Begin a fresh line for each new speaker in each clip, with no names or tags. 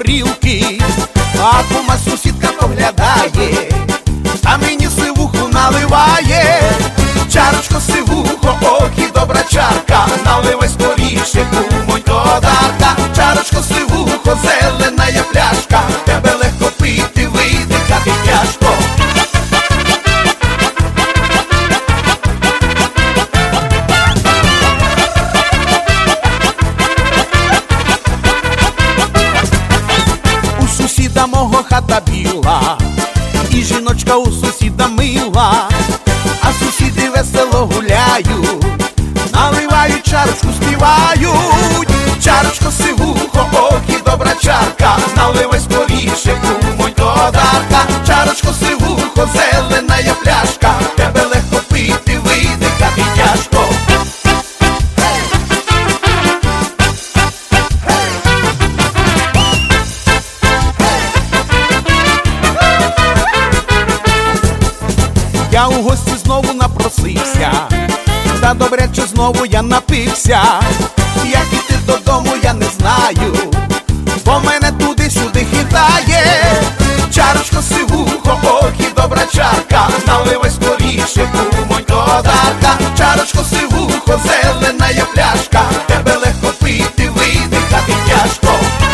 горілки, а кума сусідка поглядає, а мені сивуху наливає. Чарочко, сивухо, ох і добра чарка, наливай скоріше, кумонько, дарка. Чарочко, сивухо, зелена я пляшка, тебе легко пити, видихати тяжко. У сусіда мого хата біла, і жіночка у сусіда мила, а сусіди весело гуляють, наливають чарочку, співають. Чарочко, сивухо, ох і добра чарка, наливай скоріше, кумонько, дарка. Чарочко, сивухо, зелена я пляшка, тебе легко пити, видихати тяжко. Я у гості знову напросився, та добряче знову я напився. Як іти додому я не знаю, бо мене туди-сюди хитає. Чарочко, сивухо, ох і добра чарка, наливай скоріше, кумонько, дарка. Чарочко, сивухо, зелена я пляшка, тебе легко пити, видихати тяжко.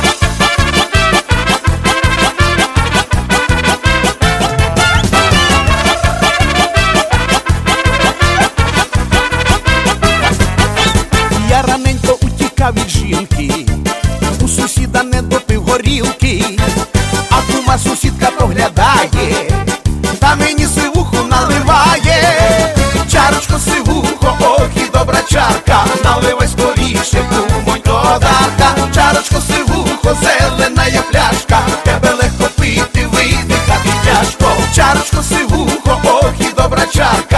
Я раненько утікав від жінки, у сусіда не допив горілки, а кума сусідка поглядає, та мені сивуху наливає. Чарочко, сивухо, ох і добра чарка, наливай скоріше, кумонько, дарка. Чарочко, сивухо, зелена я пляшка, тебе легко пити, видихати тяжко. Чарочко, сивухо, ох і добра чарка,